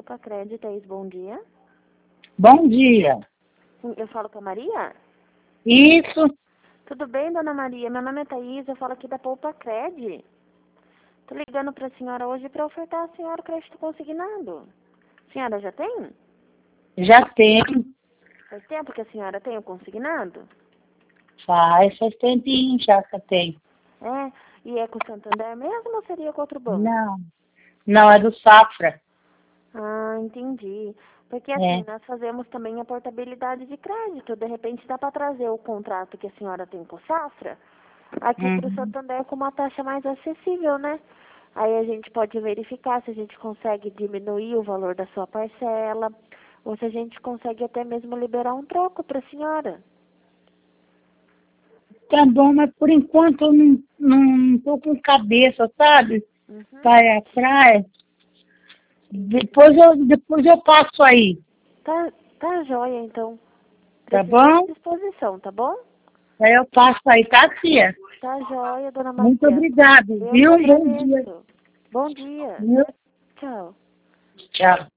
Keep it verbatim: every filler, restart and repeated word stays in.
Poupa Crédito, Thaís, bom dia. Bom dia. Sim, eu falo com a Maria? Isso. Tudo bem, dona Maria? Meu nome é Thaís, eu falo aqui da Poupa Crédito. Tô ligando pra senhora hoje para ofertar a senhora o crédito consignado. A senhora já tem? Já tenho. Faz tempo que a senhora tem o consignado? Faz, faz tempinho já que eu tenho. É? E é com o Santander mesmo ou seria com outro banco? Não. Não, é do Safra. Ah, entendi. Porque É. assim, nós fazemos também a portabilidade de crédito. De repente dá para trazer o contrato que a senhora tem com o Safra aqui para o Uhum. Santander com uma taxa mais acessível, né? Aí a gente pode verificar se a gente consegue diminuir o valor da sua parcela ou se a gente consegue até mesmo liberar um troco para a senhora. Tá bom, mas por enquanto eu não, não tô com cabeça, sabe? Uhum. Para a praia. Depois eu, depois eu passo aí, Tá, tá joia, então. tá Precisando bom? de disposição, tá bom? Aí eu passo aí, tá, tia? Tá joia, dona Muito Maria. obrigado, Eu que viu? Um bom dia. agradeço. Bom dia. Viu? Tchau. Tchau.